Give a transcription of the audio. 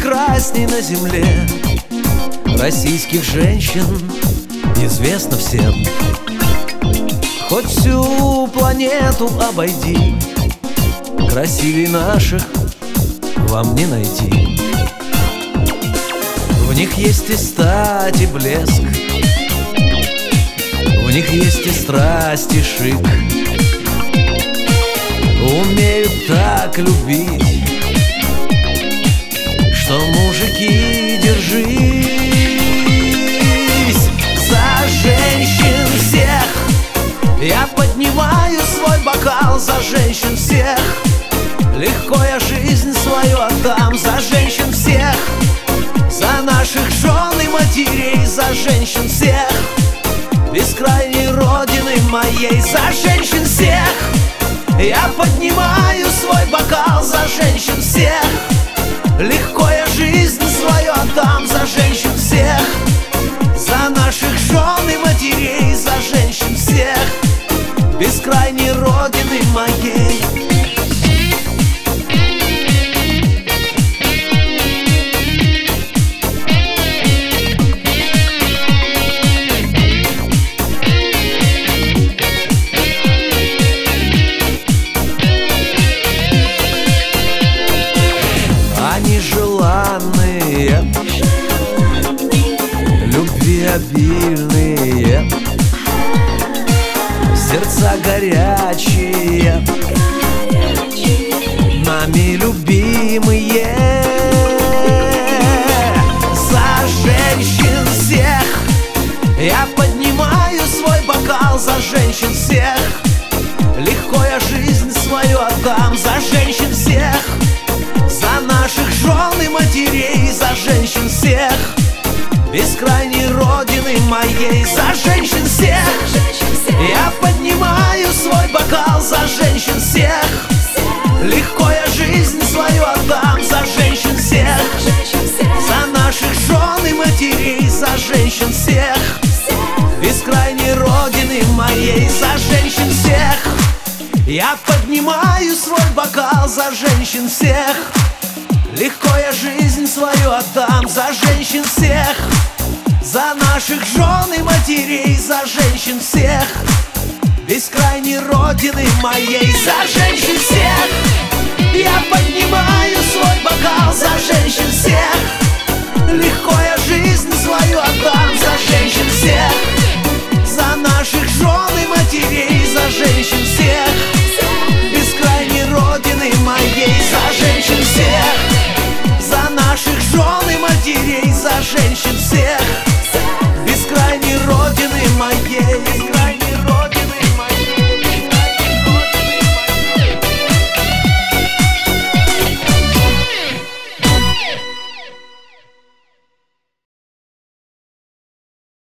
прекрасней на земле российских женщин известно всем. Хоть всю планету обойди, красивей наших вам не найти. В них есть и стать, и блеск, в них есть и страсть, и шик. Умеют так любить, что мужики, держись за женщин всех. Я поднимаю свой бокал за женщин всех. Легко я жизнь свою отдам за женщин всех, за наших жен и матерей, за женщин всех, бескрайней родины моей, за женщин всех. Я поднимаю свой бокал за женщин всех. Легко я жизнь свою отдам за женщин всех, за наших жен и матерей, за женщин всех, бескрайней родины моей. Они желанные, любви обильные, сердца горячие, нами любимые. За женщин всех я поднимаю свой бокал, за женщин всех. Легко я жизнь свою отдам за женщин всех, за наших жен и матерей, за женщин всех, бескрайней родины моей, за женщин всех. Я поднимаю свой бокал за женщин всех. Легко я жизнь свою отдам за женщин всех, за наших жен и матерей, за женщин всех, бескрайней родины моей, за женщин всех. Я поднимаю свой бокал за женщин всех. Легко я жизнь свою отдам за женщин всех, за наших жен и матерей, за женщин всех, бескрайней родины моей, за женщин всех. Я поднимаю свой бокал за женщин всех. Легко я жизнь свою отдам за женщин всех, за наших жен и матерей, за женщин всех, бескрайней родины моей, за женщин всех, за наших жен и матерей, за женщин всех, бескрайней родины моей.